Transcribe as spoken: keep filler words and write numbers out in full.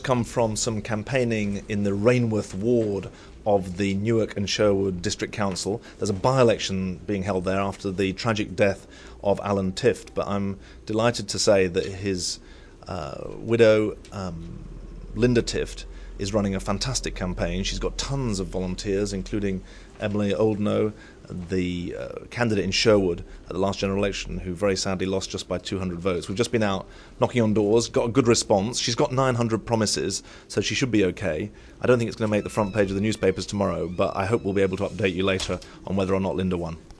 Come from some campaigning in the Rainworth ward of the Newark and Sherwood District Council. There's a by-election being held there after the tragic death of Alan Tift, but I'm delighted to say that his uh, widow, um, Linda Tift, is running a fantastic campaign. She's got tons of volunteers, including Emily Oldknow, the uh, candidate in Sherwood at the last general election, who very sadly lost just by two hundred votes. We've just been out knocking on doors, got a good response. She's got nine hundred promises, so she should be okay. I don't think it's going to make the front page of the newspapers tomorrow, but I hope we'll be able to update you later on whether or not Linda won.